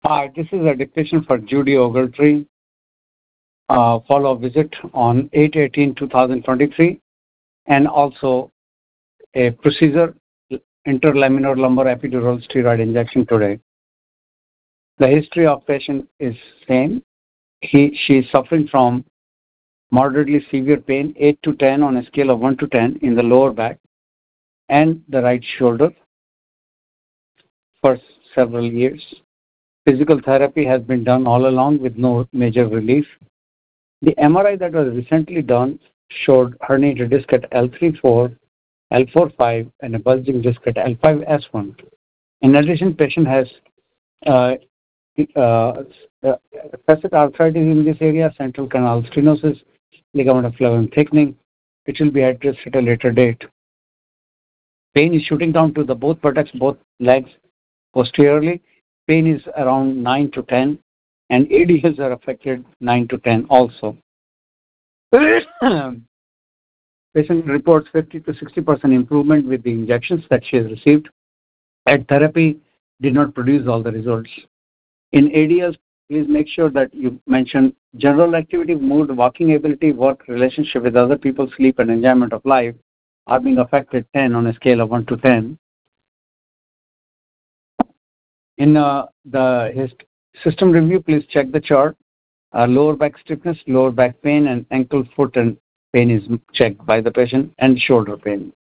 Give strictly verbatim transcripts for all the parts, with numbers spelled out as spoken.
Hi, this is a dictation for Judy Ogletree. Uh, follow-up visit on eight eighteen two thousand twenty-three, and also a procedure, interlaminar lumbar epidural steroid injection today. The history of patient is same. He she is suffering from moderately severe pain, eight to ten on a scale of one to ten in the lower back and the right shoulder for several years. Physical therapy has been done all along with no major relief. The M R I that was recently done showed herniated disc at L three four, L four five, and a bulging disc at L five S one. In addition, patient has uh, uh, uh, facet arthritis in this area, central canal stenosis, ligament of flavum thickening. It will be addressed at a later date. Pain is shooting down to the both buttocks, both legs posteriorly. Pain is around nine to ten, and A D Ls are affected nine to ten also. Patient reports fifty to sixty percent improvement with the injections that she has received. And therapy did not produce all the results. In A D Ls, please make sure that you mention general activity, mood, walking ability, work, relationship with other people, sleep, and enjoyment of life are being affected ten on a scale of one to ten. In uh, the his system review, please check the chart. Uh, lower back stiffness, lower back pain, and ankle, foot, and pain is checked by the patient, and shoulder pain.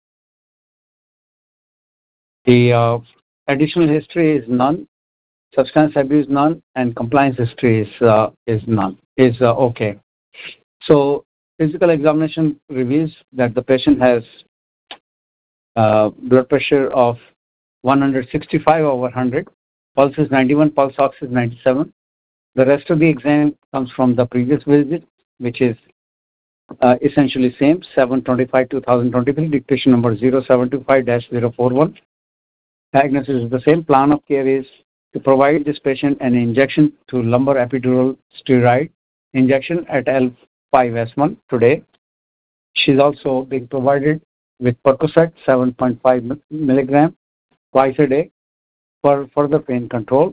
The uh, additional history is none, substance abuse none, and compliance history is uh, is none, is uh, okay. So physical examination reveals that the patient has uh, blood pressure of one sixty-five over one hundred, pulse is ninety-one, pulse ox is ninety-seven. The rest of the exam comes from the previous visit, which is uh, essentially same, seven twenty-five two thousand twenty-three, dictation number zero seven two five dash zero four one. Diagnosis is the same. Plan of care is to provide this patient an injection to lumbar epidural steroid injection at L five S one today. She's also being provided with Percocet seven point five milligram twice a day for further pain control.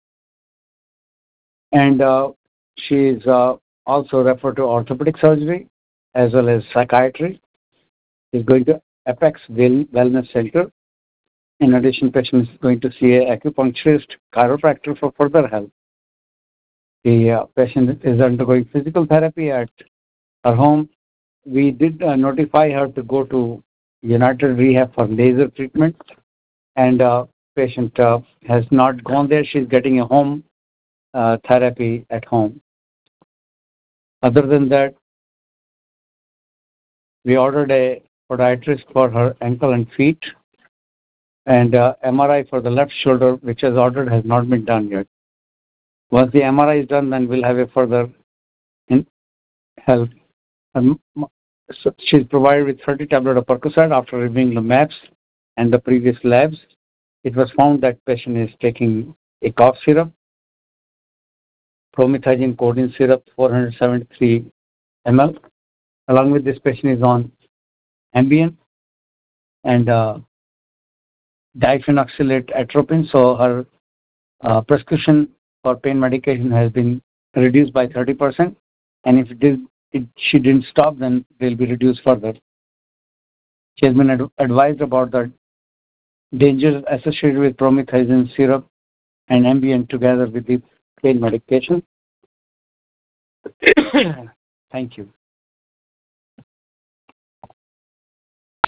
And uh, she is uh, also referred to orthopedic surgery as well as psychiatry. She's going to Apex Wellness Center. In addition, patient is going to see an acupuncturist, chiropractor for further help. The uh, patient is undergoing physical therapy at her home. We did uh, notify her to go to United Rehab for laser treatment, and uh, patient uh, has not gone there. She's getting a home uh, therapy at home. Other than that, we ordered a podiatrist for her ankle and feet, and uh, M R I for the left shoulder, which is ordered, has not been done yet. Once the M R I is done, then we'll have a further in help. Um, so she's provided with thirty tablets of Percocet after reviewing the maps and the previous labs. It was found that patient is taking a cough syrup, promethazine codeine syrup, four hundred seventy-three milliliters. Along with this, patient is on Ambien and uh, diphenoxylate atropine. So her uh, prescription for pain medication has been reduced by thirty percent. And if it did, it, she didn't stop, then they'll be reduced further. She has been ad- advised about the dangers associated with promethazine syrup and Ambien together with the pain medication. Thank you.